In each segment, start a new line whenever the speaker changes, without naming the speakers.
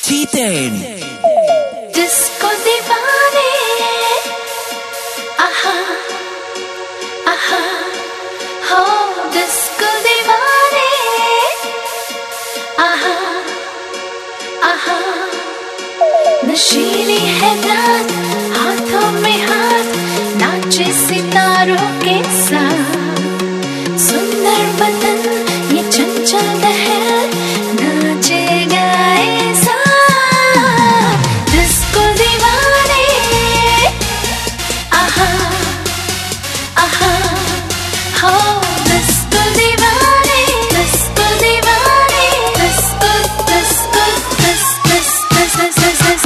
Cheating.
Disco दीवाने, आहा आहा, हो disco दीवाने, आहा आहा। नशीली है रात, हाथों में हाथ, नाचे सितारों के साथ। सुंदर बदन, ये चंचल लहर, नाचे गाए साथ। डिस्को दीवाने, आहा आहा, हो डिस्को दीवाने, डिस्को दीवाने, डिस्को डिस्को डिस डिस डिस डिस डिस।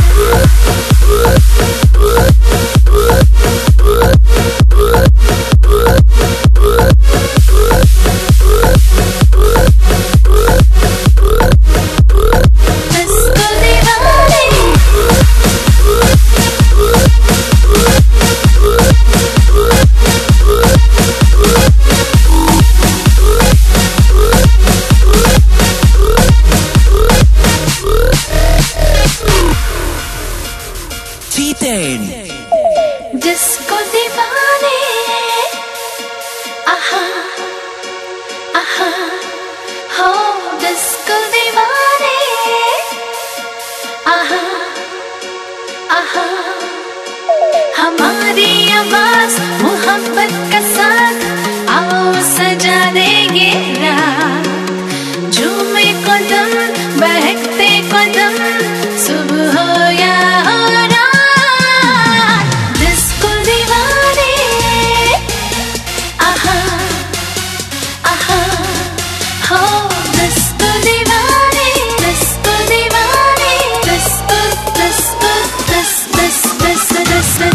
Cheating.
डिस्को दीवाने, आहा आहा, हो डिस्को दीवाने, आहा आहा। हमारी आवाज मोहब्बत का साथ, आओ सजा देंगे रात। झूमे कदम, बहकते कदम, सुबह हो या हो रात। डिस्को दीवाने, आहा आहा, हो डिस्को दीवाने, डिस्को दीवाने, डिस्को डिस्को डिस डिस डिस डिस।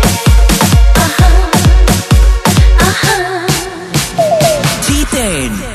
Cheating.